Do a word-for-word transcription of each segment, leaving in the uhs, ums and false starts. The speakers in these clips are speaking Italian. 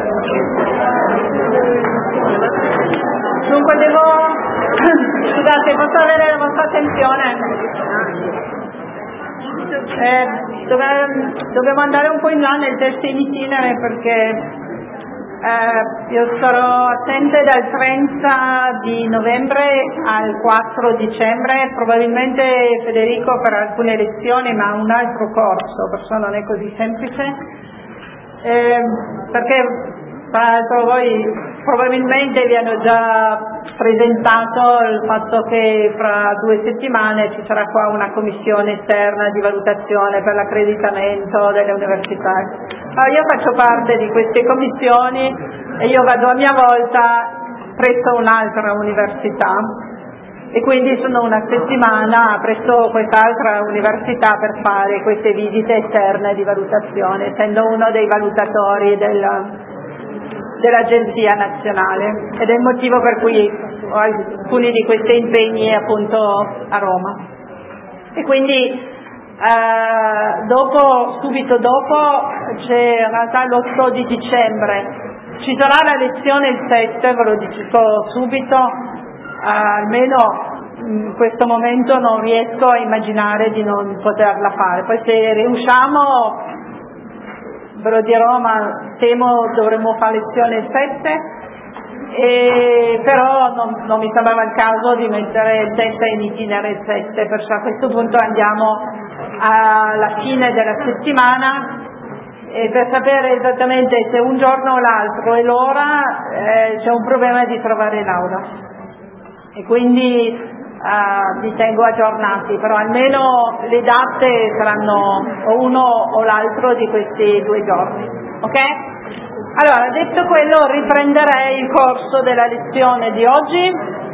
Dunque devo... Scusate, posso avere la vostra attenzione? Eh, dove, dobbiamo andare un po' in là nel testo in itinere perché eh, io sarò assente dal trenta di novembre al quattro dicembre, probabilmente Federico per alcune lezioni, ma un altro corso, perciò non è così semplice, eh, perché tra l'altro voi probabilmente vi hanno già presentato il fatto che fra due settimane ci sarà qua una commissione esterna di valutazione per l'accreditamento delle università. Allora, io faccio parte di queste commissioni e io vado a mia volta presso un'altra università e quindi sono una settimana presso quest'altra università per fare queste visite esterne di valutazione, essendo uno dei valutatori del dell'Agenzia Nazionale, ed è il motivo per cui ho alcuni di questi impegni appunto a Roma. E quindi eh, dopo, subito dopo c'è in realtà l'otto di dicembre, ci sarà la lezione il sette, ve lo dico subito, eh, almeno in questo momento non riesco a immaginare di non poterla fare, poi se riusciamo ve lo dirò, ma temo dovremmo fare lezione il sette, e però non, non mi sembrava il caso di mettere il sette in itinere il sette, perciò a questo punto andiamo alla fine della settimana e per sapere esattamente se un giorno o l'altro e l'ora eh, c'è un problema di trovare l'aula e quindi Uh, vi tengo aggiornati, però almeno le date saranno o uno o l'altro di questi due giorni, ok? Allora, detto quello, riprenderei il corso della lezione di oggi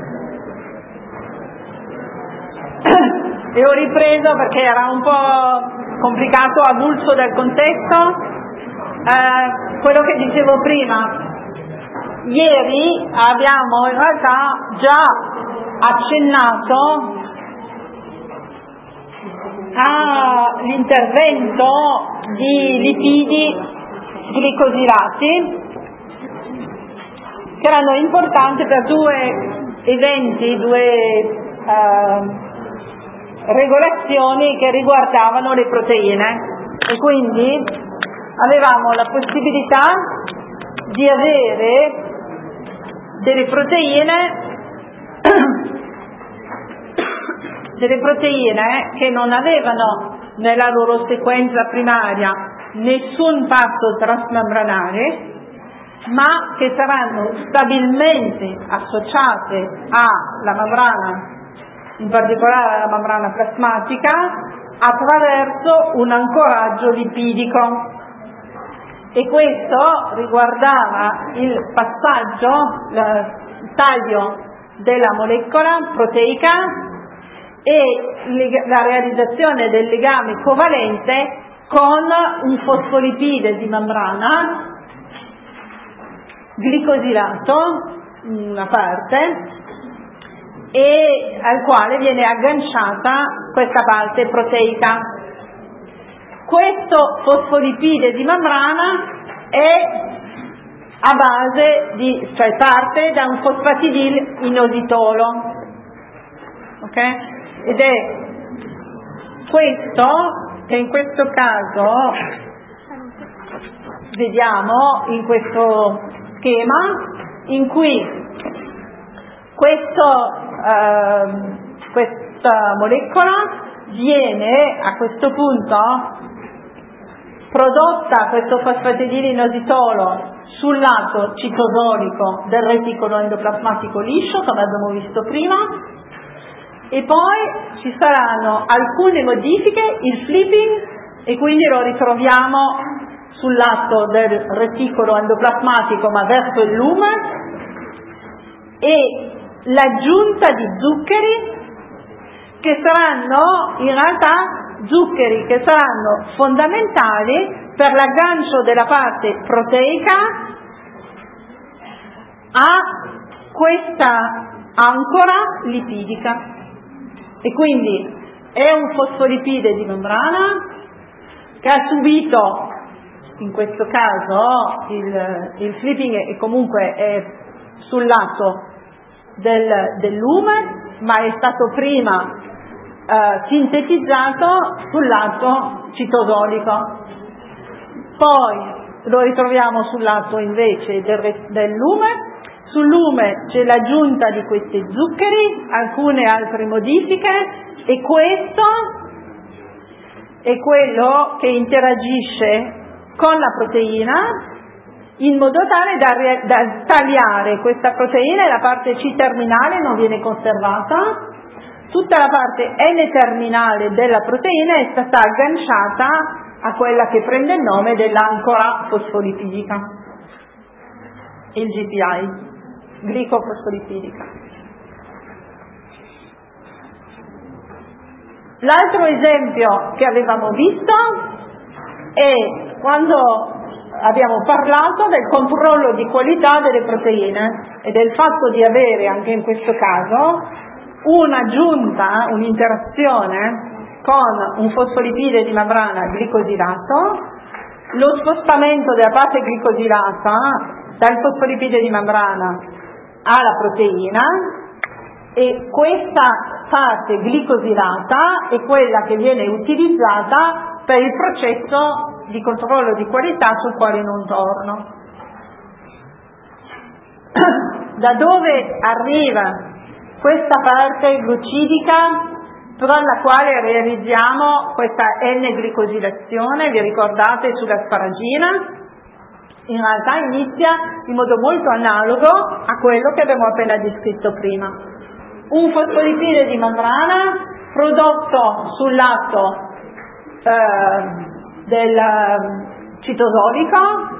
e ho ripreso perché era un po' complicato, avulso dal contesto, uh, quello che dicevo prima. Ieri abbiamo in realtà già accennato all'intervento di lipidi glicosilati che erano importanti per due eventi, due eh, regolazioni che riguardavano le proteine e quindi avevamo la possibilità di avere delle proteine delle proteine che non avevano nella loro sequenza primaria nessun passo transmembranare, ma che saranno stabilmente associate alla membrana, in particolare alla membrana plasmatica, attraverso un ancoraggio lipidico. E questo riguardava il passaggio, il taglio della molecola proteica e la realizzazione del legame covalente con un fosfolipide di membrana glicosilato, una parte, e al quale viene agganciata questa parte proteica. Questo fosfolipide di membrana è a base di, cioè parte da un fosfatidil inositolo, ok? Ed è questo che in questo caso vediamo in questo schema in cui questo, eh, questa molecola viene a questo punto prodotta, questo fosfatidil inositolo, sul lato citosolico del reticolo endoplasmatico liscio, come abbiamo visto prima, e poi ci saranno alcune modifiche, il flipping, e quindi lo ritroviamo sul lato del reticolo endoplasmatico ma verso il lumen, e l'aggiunta di zuccheri che saranno in realtà zuccheri che saranno fondamentali per l'aggancio della parte proteica a questa ancora lipidica, e quindi è un fosfolipide di membrana che ha subito in questo caso il, il flipping è comunque è sul lato del, del lume, ma è stato prima eh, sintetizzato sul lato citosolico. Poi lo ritroviamo sul lato invece del, del lume. Sul lume c'è l'aggiunta di questi zuccheri, alcune altre modifiche, e questo è quello che interagisce con la proteina in modo tale da, da tagliare questa proteina, e la parte C terminale non viene conservata, tutta la parte N terminale della proteina è stata agganciata a quella che prende il nome dell'ancora fosfolipidica, il G P I, glicofosfolipidica. L'altro esempio che avevamo visto è quando abbiamo parlato del controllo di qualità delle proteine e del fatto di avere anche in questo caso un'aggiunta, un'interazione con un fosfolipide di membrana glicosilato, lo spostamento della parte glicosilata dal fosfolipide di membrana alla proteina, e questa parte glicosilata è quella che viene utilizzata per il processo di controllo di qualità sul quale non torno. Da dove arriva questa parte glucidica per la quale realizziamo questa N-glicosilazione? Vi ricordate sull'asparagina? In realtà inizia in modo molto analogo a quello che abbiamo appena descritto prima. Un fosfolipide di membrana prodotto sul lato eh, del citosolico.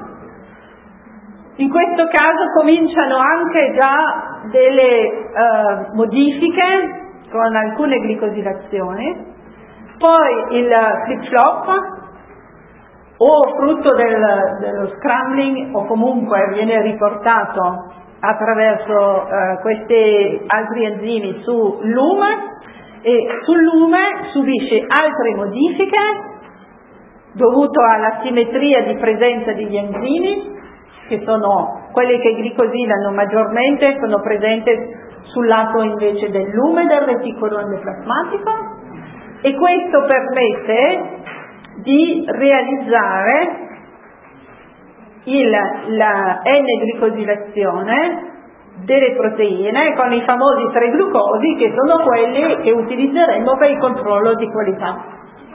In questo caso cominciano anche già delle eh, modifiche con alcune glicosilazioni, poi il flip-flop, o frutto del, dello scrambling, o comunque viene riportato attraverso eh, questi altri enzimi su lume, e sul lume subisce altre modifiche dovute alla simmetria di presenza degli enzimi, che sono quelli che glicosilano maggiormente, sono presenti sul lato invece del lume del reticolo endoplasmatico, e questo permette di realizzare il, la N-glicosilazione delle proteine con i famosi tre glucosi, che sono quelli che utilizzeremo per il controllo di qualità.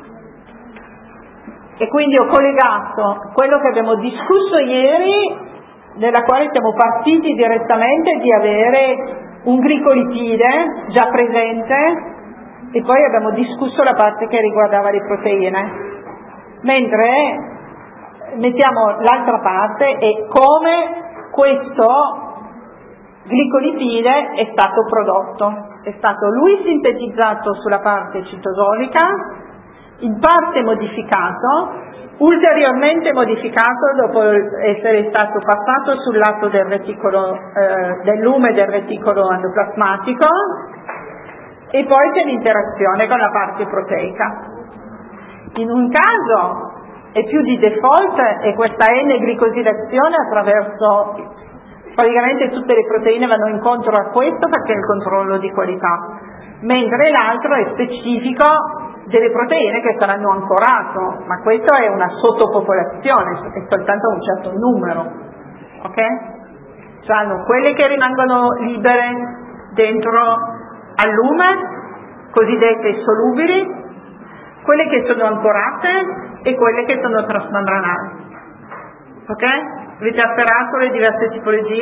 E quindi ho collegato quello che abbiamo discusso ieri, nella quale siamo partiti direttamente di avere un glicolipide già presente, e poi abbiamo discusso la parte che riguardava le proteine, mentre mettiamo l'altra parte e come questo glicolipide è stato prodotto. È stato lui sintetizzato sulla parte citosolica, in parte modificato, ulteriormente modificato dopo essere stato passato sul lato del reticolo, eh, del lume del reticolo endoplasmatico, e poi c'è l'interazione con la parte proteica. In un caso è più di default, e questa N-glicosilazione attraverso praticamente tutte le proteine vanno incontro a questo perché è il controllo di qualità, mentre l'altro è specifico delle proteine che saranno ancorato, ma questo è una sottopopolazione, è soltanto un certo numero, ok? Cioè quelle che rimangono libere dentro al lume, cosiddette solubili, quelle che sono ancorate e quelle che sono trasmembranali, ok? Avete apparato le diverse tipologie?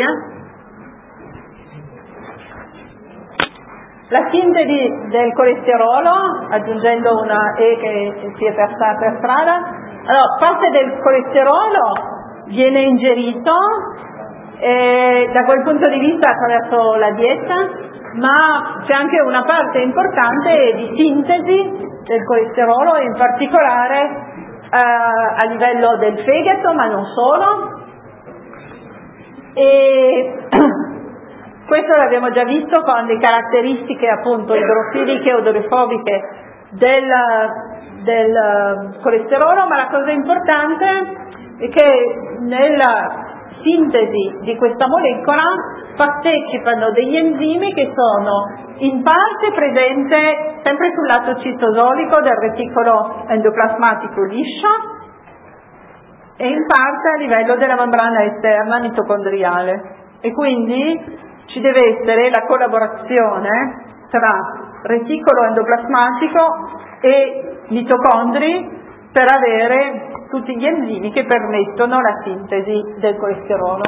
La sintesi del colesterolo, aggiungendo una E che si è persa per strada. Allora, parte del colesterolo viene ingerito eh, da quel punto di vista attraverso la dieta, ma c'è anche una parte importante di sintesi del colesterolo, in particolare eh, a livello del fegato, ma non solo. E questo l'abbiamo già visto con le caratteristiche appunto idrofiliche o idrofobiche del, del colesterolo, ma la cosa importante e che nella sintesi di questa molecola partecipano degli enzimi che sono in parte presenti sempre sul lato citosolico del reticolo endoplasmatico liscio e in parte a livello della membrana esterna mitocondriale, e quindi ci deve essere la collaborazione tra reticolo endoplasmatico e mitocondri per avere tutti gli enzimi che permettono la sintesi del colesterolo.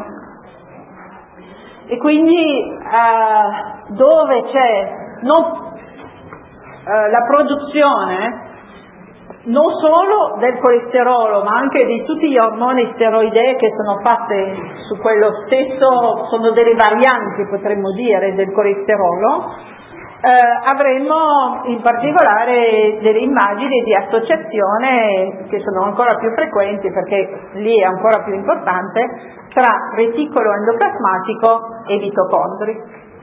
E quindi eh, dove c'è non, eh, la produzione non solo del colesterolo ma anche di tutti gli ormoni steroidei che sono fatte su quello stesso, sono delle varianti potremmo dire del colesterolo, Eh, avremo in particolare delle immagini di associazione che sono ancora più frequenti, perché lì è ancora più importante, tra reticolo endoplasmatico e mitocondri.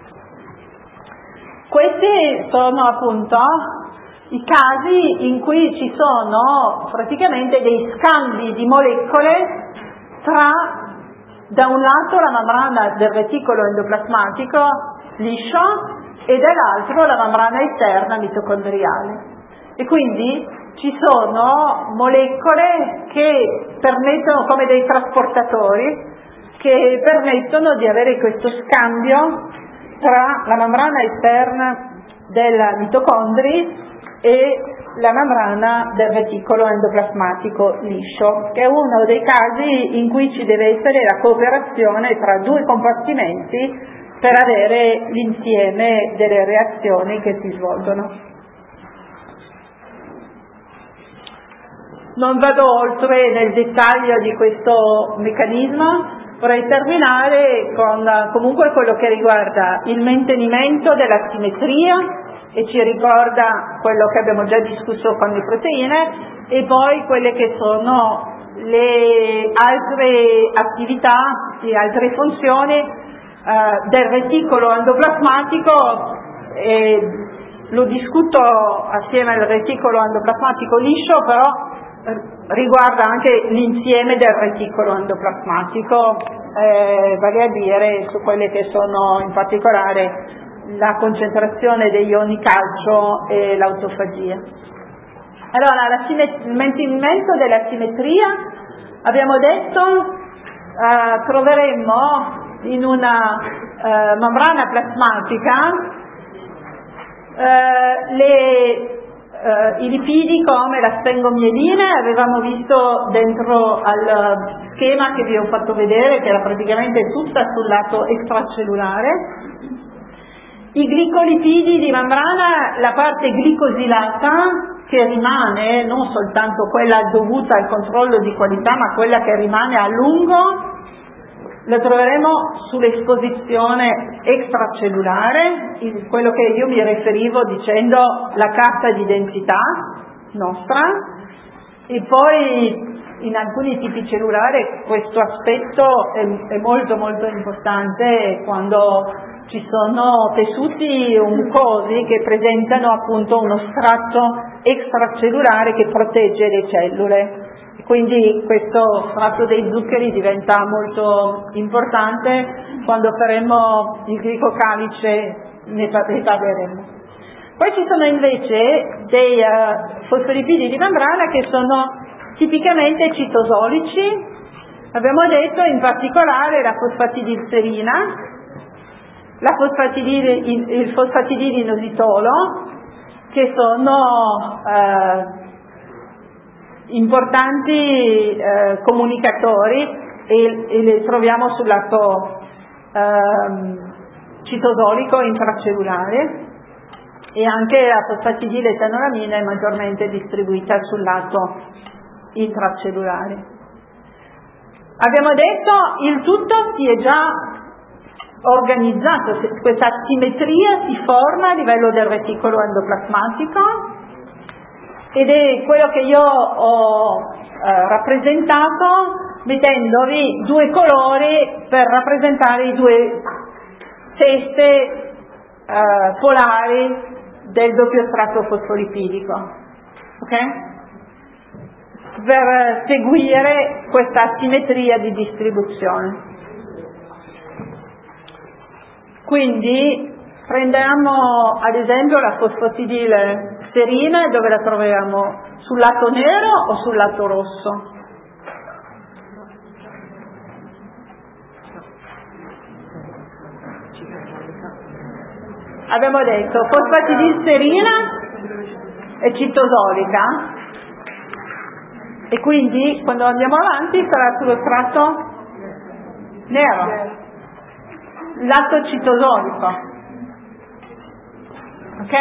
Questi sono appunto i casi in cui ci sono praticamente dei scambi di molecole tra, da un lato, la membrana del reticolo endoplasmatico liscio e dall'altro la membrana esterna mitocondriale, e quindi ci sono molecole che permettono, come dei trasportatori, che permettono di avere questo scambio tra la membrana esterna dei mitocondri e la membrana del reticolo endoplasmatico liscio, che è uno dei casi in cui ci deve essere la cooperazione tra due compartimenti per avere l'insieme delle reazioni che si svolgono. Non vado oltre nel dettaglio di questo meccanismo, vorrei terminare con comunque quello che riguarda il mantenimento della simmetria, e ci ricorda quello che abbiamo già discusso con le proteine, e poi quelle che sono le altre attività, le altre funzioni Uh, del reticolo endoplasmatico, e lo discuto assieme al reticolo endoplasmatico liscio, però eh, riguarda anche l'insieme del reticolo endoplasmatico, eh, vale a dire su quelle che sono in particolare la concentrazione degli ioni calcio e l'autofagia. Allora, la simmet- il mantenimento della simmetria, abbiamo detto, uh, troveremmo in una eh, membrana plasmatica eh, le, eh, i lipidi come la sfingomieline, avevamo visto dentro al schema che vi ho fatto vedere, che era praticamente tutta sul lato extracellulare, i glicolipidi di membrana, la parte glicosilata che rimane, non soltanto quella dovuta al controllo di qualità, ma quella che rimane a lungo, la troveremo sull'esposizione extracellulare, quello che io mi riferivo dicendo la carta d'identità nostra, e poi in alcuni tipi cellulari questo aspetto è, è molto molto importante quando ci sono tessuti mucosi che presentano appunto uno strato extracellulare che protegge le cellule. Quindi questo strato dei zuccheri diventa molto importante, quando faremo il glicocalice ne parleremo. Poi ci sono invece dei uh, fosfolipidi di membrana che sono tipicamente citosolici, abbiamo detto in particolare la fosfatidilserina, la fosfatidil, il fosfatidilinositolo, che sono uh, importanti eh, comunicatori, e, e le troviamo sul lato eh, citosolico intracellulare, e anche la fosfatidiletanolamina è maggiormente distribuita sul lato intracellulare. Abbiamo detto il tutto si è già organizzato, questa simmetria si forma a livello del reticolo endoplasmatico, ed è quello che io ho eh, rappresentato mettendovi due colori per rappresentare i due teste eh, polari del doppio strato fosfolipidico. Ok? per seguire questa asimmetria di distribuzione. Quindi prendiamo ad esempio la fosfatidile serina, dove la troviamo? Sul lato nero o sul lato rosso? Abbiamo detto fosfatidilserina è citosolica e quindi quando andiamo avanti sarà sullo strato nero, lato citosolico, ok?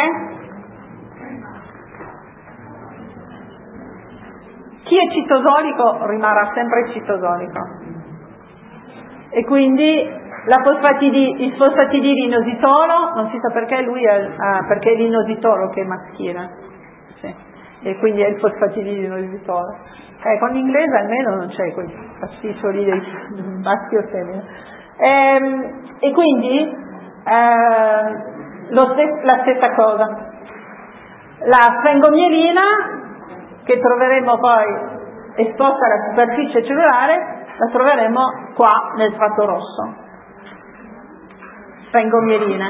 Chi è citosolico rimarrà sempre citosolico e quindi la fosfatidi, il fosfatidilinositolo, non si sa perché lui è, ah, perché è l'inositolo che è maschile, sì. E quindi è il fosfatidilinositolo. Eh, con l'inglese almeno non c'è quel pasticcio lì del maschio o femmina. E, e quindi eh, lo stes- la stessa cosa. La sfengomielina, che troveremo poi esposta alla superficie cellulare, la troveremo qua nel strato rosso. Sfengomielina.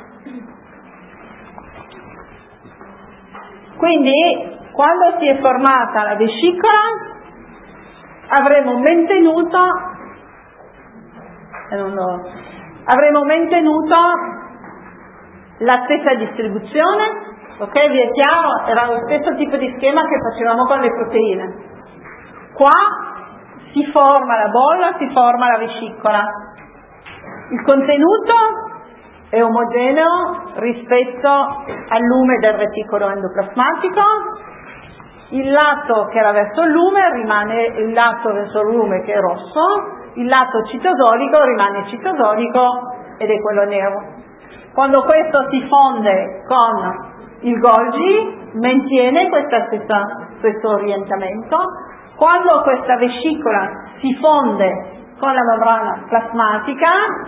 Quindi quando si è formata la vescicola avremo mantenuto eh, non lo, avremo mantenuto la stessa distribuzione, ok? Vi è chiaro? Era lo stesso tipo di schema che facevamo con le proteine. Qua si forma la bolla, si forma la vescicola. Il contenuto è omogeneo rispetto al lume del reticolo endoplasmatico. Il lato che era verso il lume rimane il lato verso il lume che è rosso, il lato citosolico rimane citosolico ed è quello nero. Quando questo si fonde con il Golgi mantiene questa stessa, questo orientamento. Quando questa vescicola si fonde con la membrana plasmatica,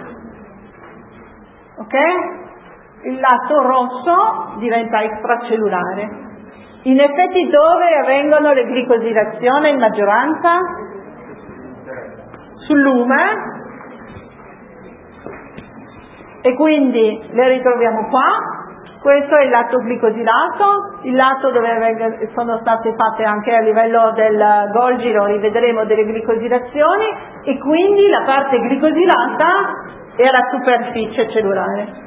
ok? Il lato rosso diventa extracellulare. In effetti dove avvengono le glicosilazioni in maggioranza? Sul lume, e quindi le ritroviamo qua. Questo è il lato glicosilato, il lato dove sono state fatte anche a livello del Golgi, lo rivedremo, delle glicosilazioni, e quindi la parte glicosilata è la superficie cellulare.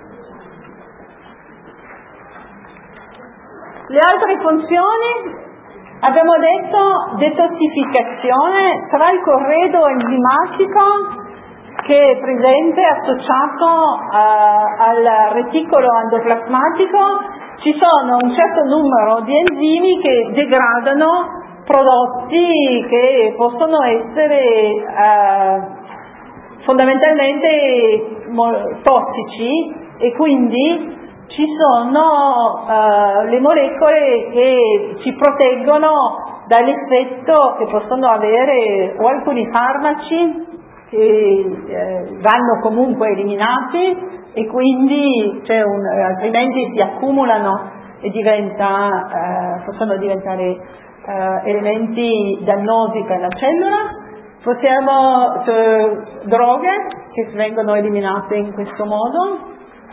Le altre funzioni, abbiamo detto detossificazione tra il corredo enzimatico che è presente associato uh, al reticolo endoplasmatico. Ci sono un certo numero di enzimi che degradano prodotti che possono essere uh, fondamentalmente tossici, e quindi ci sono uh, le molecole che ci proteggono dall'effetto che possono avere o alcuni farmaci che eh, vanno comunque eliminati, e quindi c'è un, altrimenti si accumulano e diventa, eh, possono diventare eh, elementi dannosi per la cellula. Possiamo cioè, droghe che vengono eliminate in questo modo,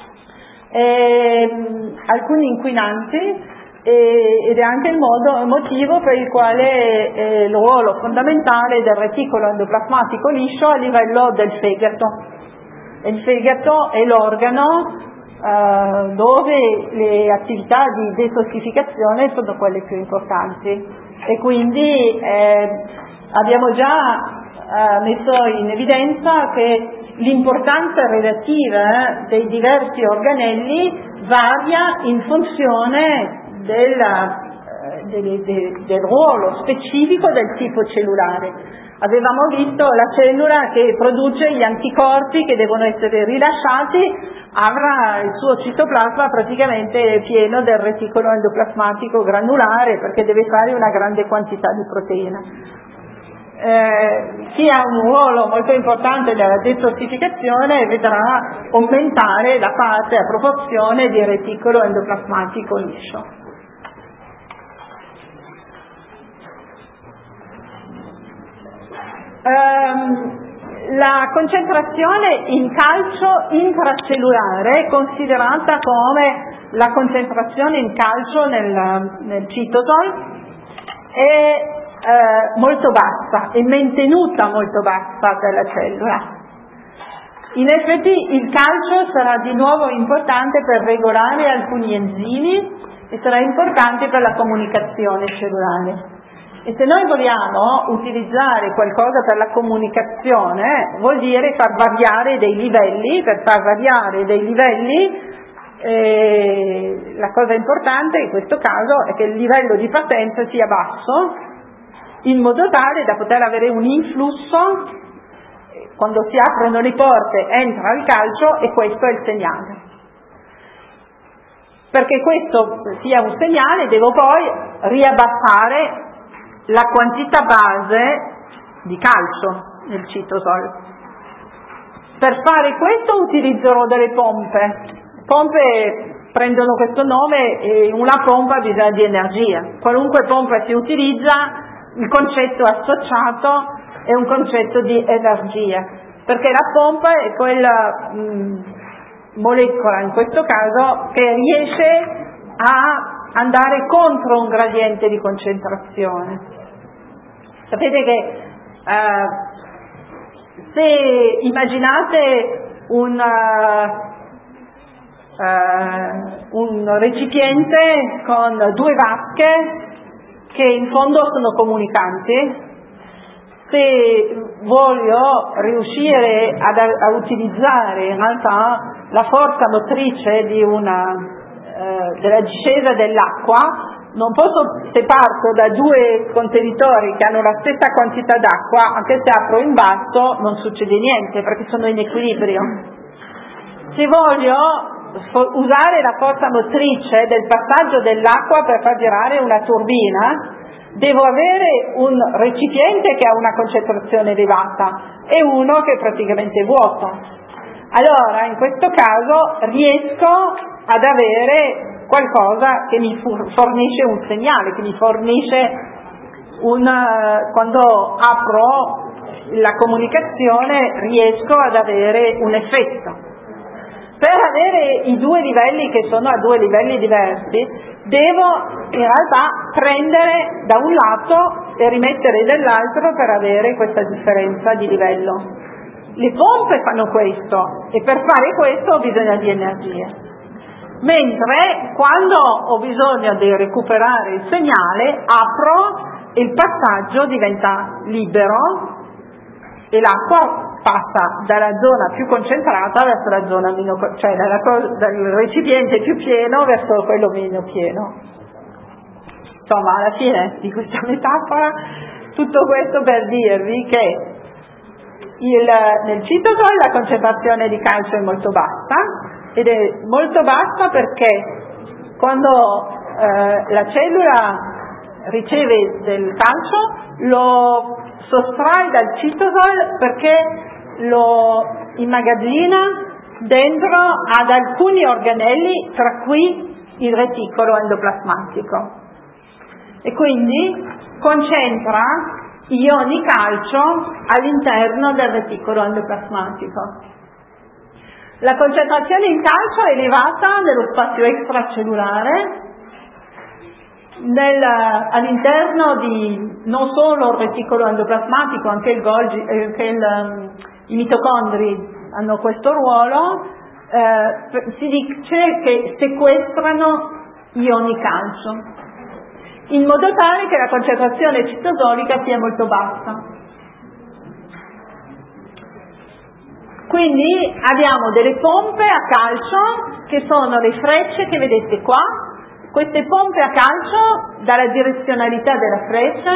e, alcuni inquinanti, e, ed è anche il, modo, il motivo per il quale eh, il ruolo fondamentale del reticolo endoplasmatico liscio a livello del fegato. Il fegato è l'organo eh, dove le attività di detossificazione sono quelle più importanti, e quindi eh, abbiamo già eh, messo in evidenza che l'importanza relativa dei diversi organelli varia in funzione della, del, del, del ruolo specifico del tipo cellulare. Avevamo visto la cellula che produce gli anticorpi che devono essere rilasciati, avrà il suo citoplasma praticamente pieno del reticolo endoplasmatico granulare, perché deve fare una grande quantità di proteina. Eh, chi ha un ruolo molto importante nella detossificazione vedrà aumentare la parte a proporzione di reticolo endoplasmatico liscio. ehm, la concentrazione in calcio intracellulare è considerata come la concentrazione in calcio nel, nel citosol è eh, molto bassa, è mantenuta molto bassa dalla cellula. In effetti il calcio sarà di nuovo importante per regolare alcuni enzimi e sarà importante per la comunicazione cellulare. E se noi vogliamo utilizzare qualcosa per la comunicazione, vuol dire far variare dei livelli. Per far variare dei livelli, eh, la cosa importante in questo caso è che il livello di partenza sia basso, in modo tale da poter avere un influsso. Quando si aprono le porte entra il calcio e questo è il segnale. Perché questo sia un segnale devo poi riabbassare la quantità base di calcio nel citosol. Per fare questo utilizzerò delle pompe. Le pompe prendono questo nome e una pompa ha bisogno di energia. Qualunque pompa si utilizza, il concetto associato è un concetto di energia, perché la pompa è quella mh, molecola, in questo caso, che riesce a andare contro un gradiente di concentrazione. Sapete che eh, se immaginate un, uh, uh, un recipiente con due vasche che in fondo sono comunicanti, se voglio riuscire ad, a utilizzare in realtà la forza motrice di una, uh, della discesa dell'acqua, non posso, se parto da due contenitori che hanno la stessa quantità d'acqua, anche se apro in basso non succede niente perché sono in equilibrio. Se voglio usare la forza motrice del passaggio dell'acqua per far girare una turbina, devo avere un recipiente che ha una concentrazione elevata e uno che è praticamente vuoto. Allora, in questo caso riesco ad avere qualcosa che mi fornisce un segnale, che mi fornisce un, quando apro la comunicazione riesco ad avere un effetto. Per avere i due livelli che sono a due livelli diversi, devo in realtà prendere da un lato e rimettere dall'altro per avere questa differenza di livello. Le pompe fanno questo e per fare questo ho bisogno di energia. Mentre quando ho bisogno di recuperare il segnale, apro e il passaggio diventa libero e l'acqua passa dalla zona più concentrata verso la zona meno, cioè dalla, dal recipiente più pieno verso quello meno pieno. Insomma, alla fine di questa metafora, tutto questo per dirvi che il, nel citosol la concentrazione di calcio è molto bassa, ed è molto bassa perché quando eh, la cellula riceve del calcio lo sottrae dal citosol perché lo immagazzina dentro ad alcuni organelli, tra cui il reticolo endoplasmatico, e quindi concentra ioni calcio all'interno del reticolo endoplasmatico. La concentrazione in calcio è elevata nello spazio extracellulare, nel, all'interno di non solo il reticolo endoplasmatico, anche, il Golgi, anche il, um, i mitocondri hanno questo ruolo, eh, si dice che sequestrano ioni calcio, in modo tale che la concentrazione citosolica sia molto bassa. Quindi abbiamo delle pompe a calcio che sono le frecce che vedete qua. Queste pompe a calcio, dalla direzionalità della freccia,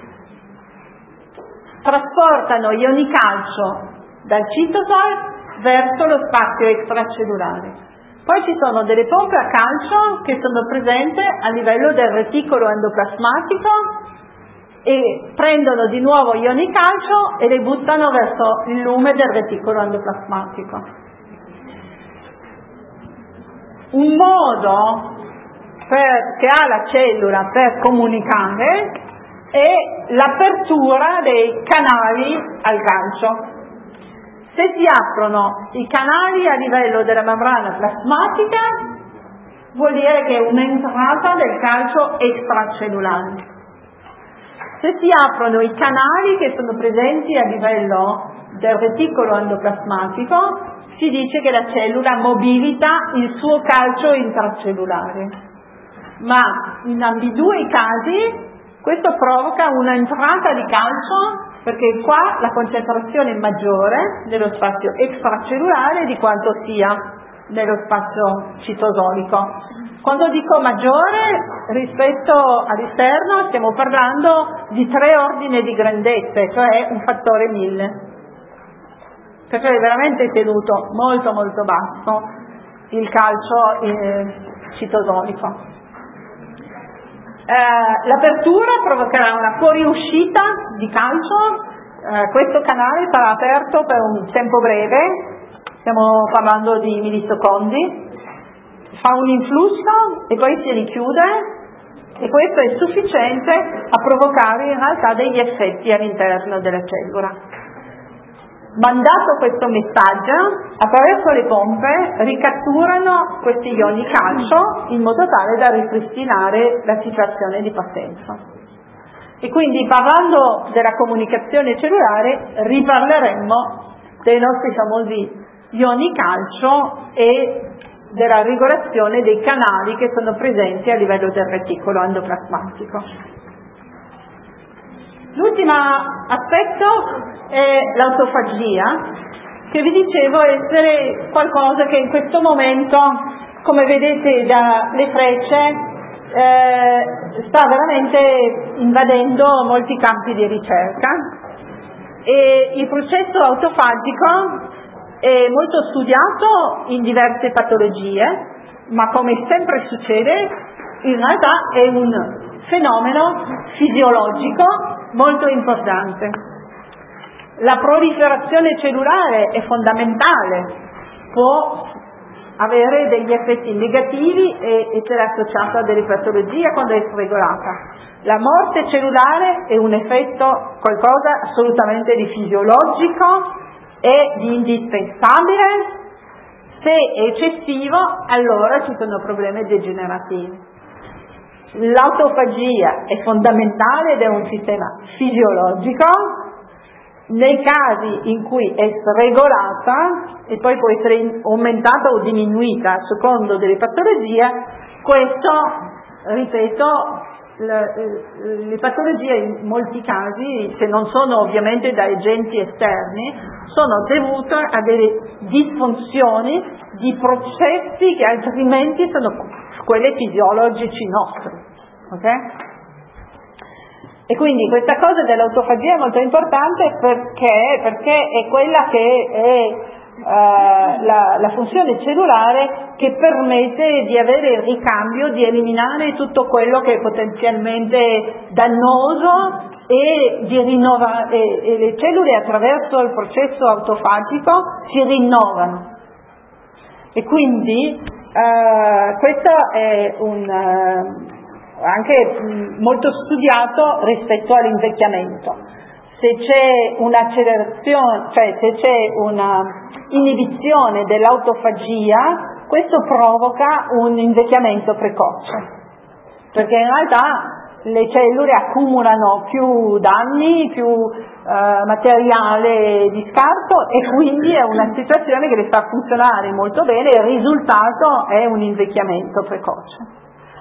trasportano ioni calcio dal citosol verso lo spazio extracellulare. Poi ci sono delle pompe a calcio che sono presenti a livello del reticolo endoplasmatico e prendono di nuovo ioni calcio e le buttano verso il lume del reticolo endoplasmatico. Un modo per, che ha la cellula per comunicare è l'apertura dei canali al calcio. Se si aprono i canali a livello della membrana plasmatica, vuol dire che è un'entrata del calcio extracellulare. Se si aprono i canali che sono presenti a livello del reticolo endoplasmatico, si dice che la cellula mobilita il suo calcio intracellulare. Ma in ambedue i casi questo provoca un'entrata di calcio, perché qua la concentrazione è maggiore nello spazio extracellulare di quanto sia nello spazio citosolico. Quando dico maggiore rispetto all'esterno, stiamo parlando di tre ordini di grandezze, cioè un fattore mille. Perché è veramente tenuto molto molto basso il calcio eh, citosolico. Eh, l'apertura provocherà una fuoriuscita di calcio, eh, questo canale sarà aperto per un tempo breve, stiamo parlando di millisecondi, fa un influsso e poi si richiude, e questo è sufficiente a provocare in realtà degli effetti all'interno della cellula. Mandato questo messaggio, attraverso le pompe ricatturano questi ioni calcio in modo tale da ripristinare la situazione di partenza. E quindi, parlando della comunicazione cellulare, riparleremmo dei nostri famosi ioni calcio e della regolazione dei canali che sono presenti a livello del reticolo endoplasmatico. L'ultimo aspetto è l'autofagia, che vi dicevo essere qualcosa che in questo momento, come vedete dalle frecce, eh, sta veramente invadendo molti campi di ricerca, e il processo autofagico è molto studiato in diverse patologie, ma come sempre succede, in realtà è un fenomeno fisiologico molto importante. La proliferazione cellulare è fondamentale, può avere degli effetti negativi e essere associata a delle patologie quando è sregolata. La morte cellulare è un effetto, qualcosa assolutamente di fisiologico e di indispensabile. Se è eccessivo, allora ci sono problemi degenerativi. L'autofagia è fondamentale ed è un sistema fisiologico. Nei casi in cui è sregolata e poi può essere aumentata o diminuita a secondo delle patologie, questo, ripeto, le, le patologie in molti casi, se non sono ovviamente da agenti esterni, sono dovute a delle disfunzioni di processi che altrimenti sono quelli fisiologici nostri, ok? E quindi questa cosa dell'autofagia è molto importante perché, perché è quella che è uh, la, la funzione cellulare che permette di avere il ricambio, di eliminare tutto quello che è potenzialmente dannoso e di rinnovare, e, e le cellule attraverso il processo autofagico si rinnovano. E quindi uh, questo è un... Uh, anche molto studiato rispetto all'invecchiamento. Se c'è un'accelerazione, cioè se c'è una inibizione dell'autofagia, questo provoca un invecchiamento precoce, perché in realtà le cellule accumulano più danni, più eh, materiale di scarto, e quindi è una situazione che le fa funzionare molto bene, e il risultato è un invecchiamento precoce.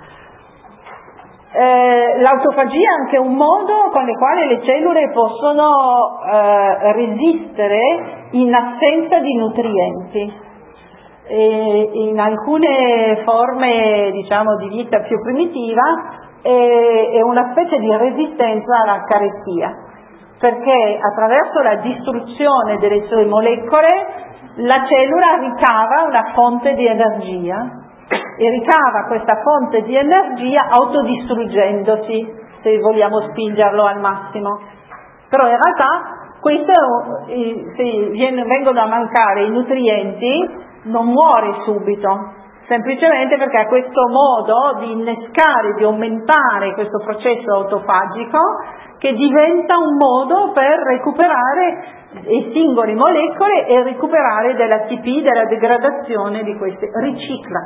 Eh, l'autofagia è anche un modo con il quale le cellule possono eh, resistere in assenza di nutrienti. E in alcune forme, diciamo, di vita più primitiva è, è una specie di resistenza alla carestia, perché attraverso la distruzione delle sue molecole la cellula ricava una fonte di energia e ricava questa fonte di energia autodistruggendosi, se vogliamo spingerlo al massimo. Però in realtà questo, se vengono a mancare i nutrienti, non muore subito, semplicemente perché ha questo modo di innescare, di aumentare questo processo autofagico che diventa un modo per recuperare i singoli molecole e recuperare dell'A T P, della degradazione di queste, ricicla,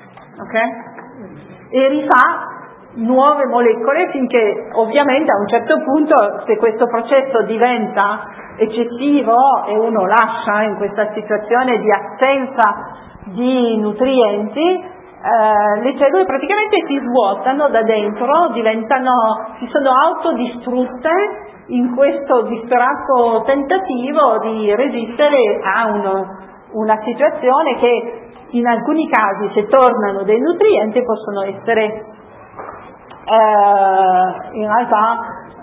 ok? E rifà nuove molecole finché ovviamente a un certo punto, se questo processo diventa eccessivo e uno lascia in questa situazione di assenza di nutrienti, eh, le cellule praticamente si svuotano da dentro, diventano, si sono autodistrutte in questo disperato tentativo di resistere a uno, una situazione che in alcuni casi, se tornano dei nutrienti, possono essere eh, in realtà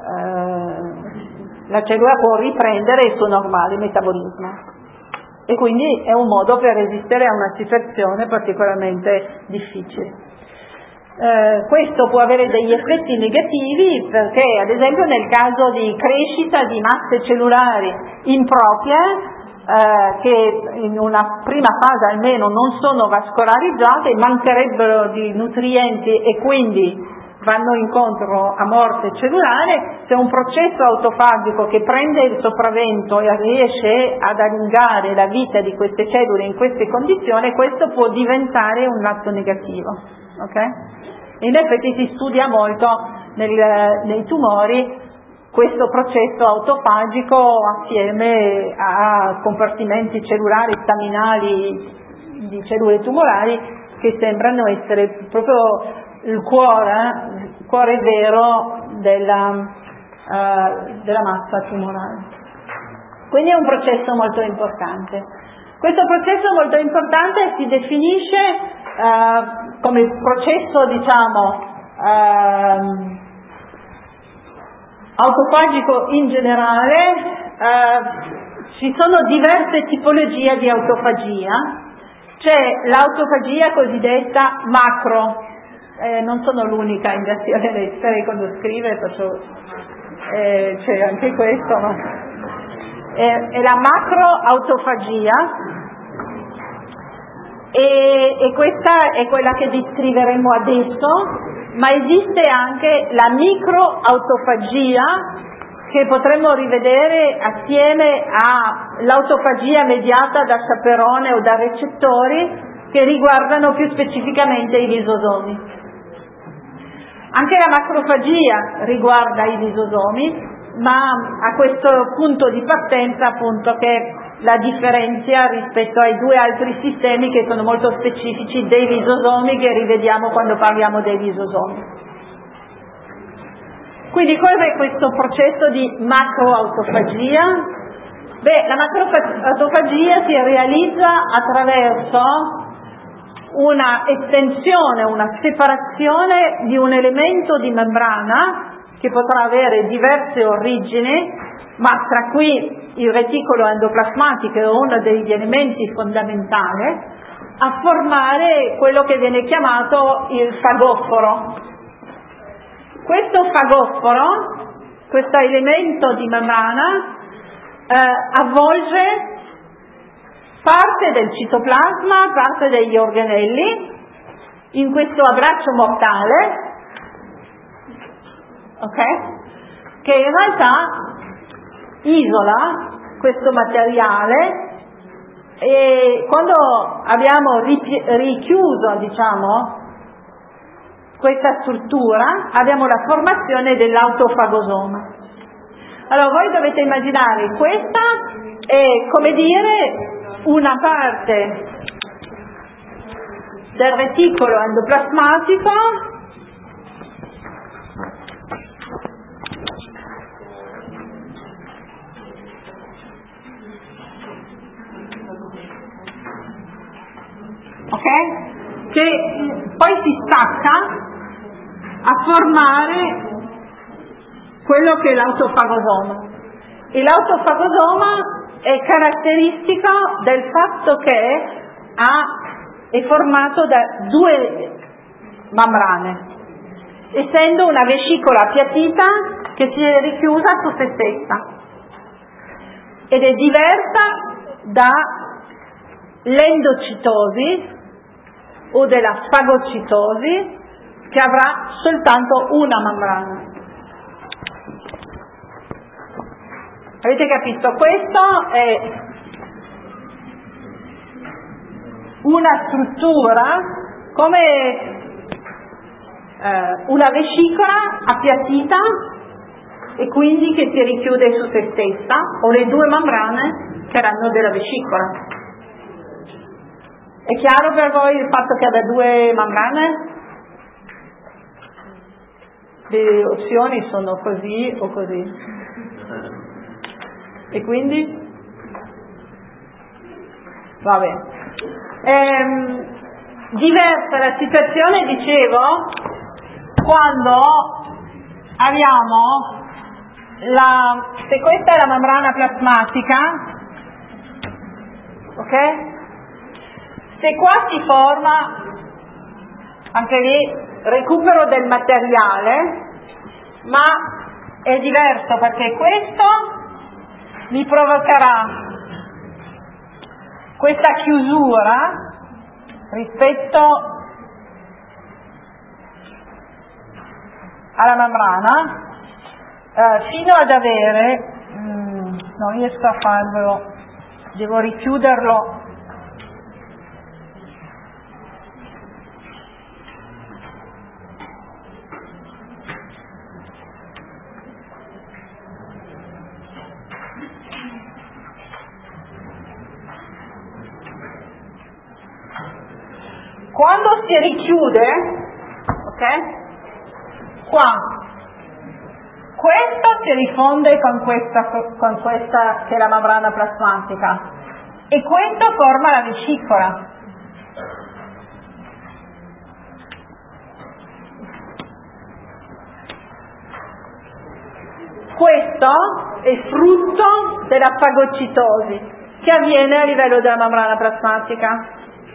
eh, la cellula può riprendere il suo normale metabolismo e quindi è un modo per resistere a una situazione particolarmente difficile. Eh, questo può avere degli effetti negativi perché, ad esempio, nel caso di crescita di masse cellulari improprie, eh, che in una prima fase almeno non sono vascolarizzate, mancherebbero di nutrienti e quindi vanno incontro a morte cellulare, c'è un processo autofagico che prende il sopravvento e riesce ad allungare la vita di queste cellule in queste condizioni, questo può diventare un atto negativo, ok? In effetti si studia molto nel, nei tumori questo processo autofagico assieme a compartimenti cellulari staminali di cellule tumorali che sembrano essere proprio il cuore, il cuore vero della, uh, della massa tumorale. Quindi è un processo molto importante. Questo processo molto importante si definisce uh, come processo, diciamo, uh, autofagico in generale. Uh, ci sono diverse tipologie di autofagia. C'è l'autofagia cosiddetta macro. Eh, non sono l'unica in versione lettera, quando scrive faccio, eh, c'è anche questo, ma è, è la macroautofagia e, e questa è quella che descriveremo adesso, ma esiste anche la microautofagia che potremmo rivedere assieme all'autofagia mediata da chaperone o da recettori che riguardano più specificamente i lisosomi. Anche la macrofagia riguarda i lisosomi, ma a questo punto di partenza appunto che la differenzia rispetto ai due altri sistemi che sono molto specifici dei lisosomi che rivediamo quando parliamo dei lisosomi. Quindi cos'è questo processo di macroautofagia? Beh, la macroautofagia si realizza attraverso una estensione, una separazione di un elemento di membrana che potrà avere diverse origini, ma tra cui il reticolo endoplasmatico è uno degli elementi fondamentali, a formare quello che viene chiamato il fagoforo. Questo fagoforo, questo elemento di membrana, eh, avvolge parte del citoplasma, parte degli organelli in questo abbraccio mortale, ok? Che in realtà isola questo materiale e quando abbiamo ripi- richiuso, diciamo, questa struttura abbiamo la formazione dell'autofagosoma. Allora voi dovete immaginare questa è come dire una parte del reticolo endoplasmatico ok? Che poi si stacca a formare quello che è l'autofagosoma. E l'autofagosoma è caratteristico del fatto che ha, è formato da due membrane, essendo una vescicola appiattita che si è richiusa su se stessa ed è diversa dall'endocitosi o della fagocitosi, che avrà soltanto una membrana. Avete capito? Questo è una struttura come eh, una vescicola appiattita e quindi che si richiude su se stessa, o le due membrane che erano della vescicola. È chiaro per voi il fatto che abbia due membrane? Le opzioni sono così o così. E quindi? Va bene. Ehm, diversa la situazione, dicevo, quando abbiamo la, se questa è la membrana plasmatica, ok? Se qua si forma, anche lì, recupero del materiale, ma è diverso perché questo mi provocherà questa chiusura rispetto alla membrana eh, fino ad avere, mm, non riesco a farlo, devo richiuderlo. Quando si richiude, ok? Qua, questo si rifonde con questa, con questa che è la membrana plasmatica e questo forma la vescicola. Questo è frutto della fagocitosi che avviene a livello della membrana plasmatica.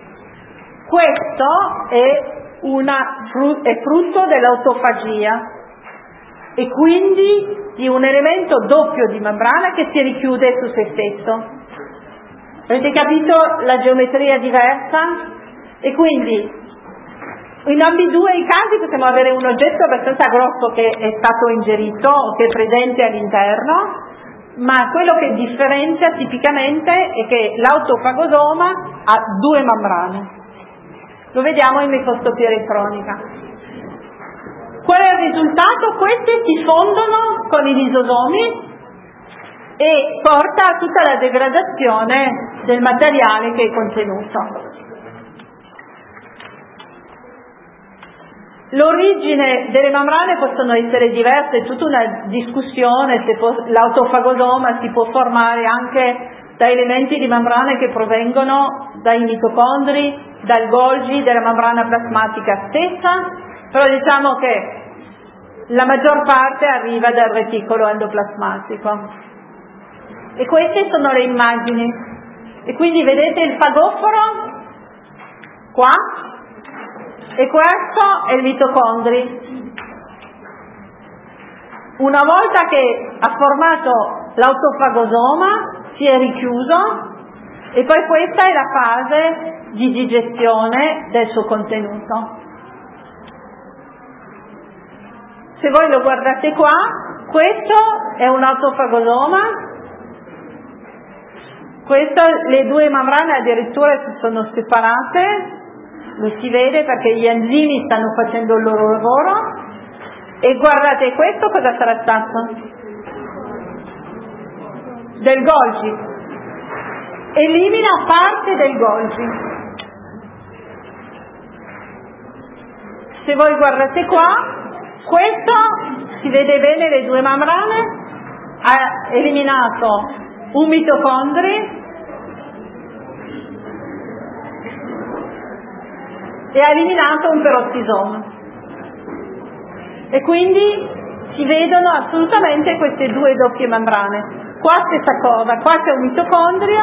Questo è, una, è frutto dell'autofagia e quindi di un elemento doppio di membrana che si richiude su se stesso. Avete capito la geometria diversa? E quindi in ambedue i casi possiamo avere un oggetto abbastanza grosso che è stato ingerito o che è presente all'interno, ma quello che differenzia tipicamente è che l'autofagosoma ha due membrane. Lo vediamo in microscopia elettronica. Qual è il risultato? Queste si fondono con i lisosomi e porta a tutta la degradazione del materiale che è contenuto. L'origine delle membrane possono essere diverse, è tutta una discussione se può, l'autofagosoma si può formare anche da elementi di membrane che provengono dai mitocondri, dal Golgi, della membrana plasmatica stessa, però diciamo che la maggior parte arriva dal reticolo endoplasmatico. E queste sono le immagini. E quindi vedete il fagoforo qua e questo è il mitocondri. Una volta che ha formato l'autofagosoma si è richiuso e poi questa è la fase di digestione del suo contenuto. Se voi lo guardate qua, questo è un autofagosoma, questo, le due membrane addirittura si sono separate, lo si vede perché gli enzimi stanno facendo il loro lavoro, e guardate questo cosa sarà stato? Del Golgi, elimina parte del Golgi. Se voi guardate qua, questo si vede bene le due membrane, ha eliminato un mitocondri e ha eliminato un perottisoma. E quindi si vedono assolutamente queste due doppie membrane. Qua stessa cosa, qua c'è un mitocondrio,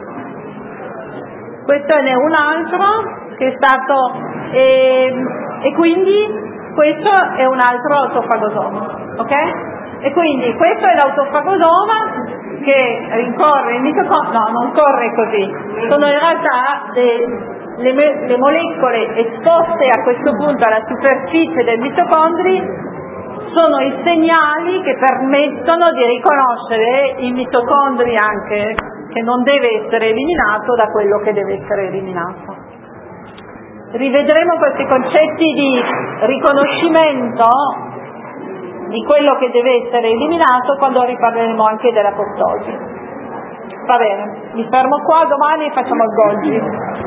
questo ne è un altro che è stato e, e quindi questo è un altro autofagosoma, ok? E quindi questo è l'autofagosoma che rincorre il mitocondrio, no, non corre così, sono in realtà dei, le, me- le molecole esposte a questo punto alla superficie del mitocondri sono i segnali che permettono di riconoscere il mitocondri anche che non deve essere eliminato da quello che deve essere eliminato. Rivedremo questi concetti di riconoscimento di quello che deve essere eliminato quando riparleremo anche dell'apoptosi. Va bene, mi fermo qua, domani facciamo il Golgi.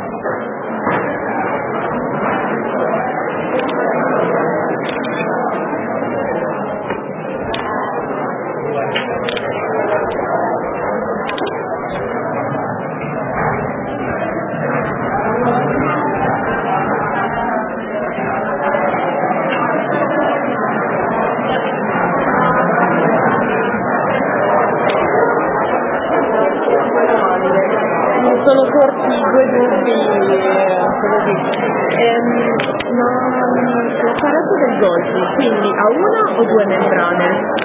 Sono sorti due dubbi, eh, così. Ehm, ma ho parlato del Golgi, quindi ha una o due membrane?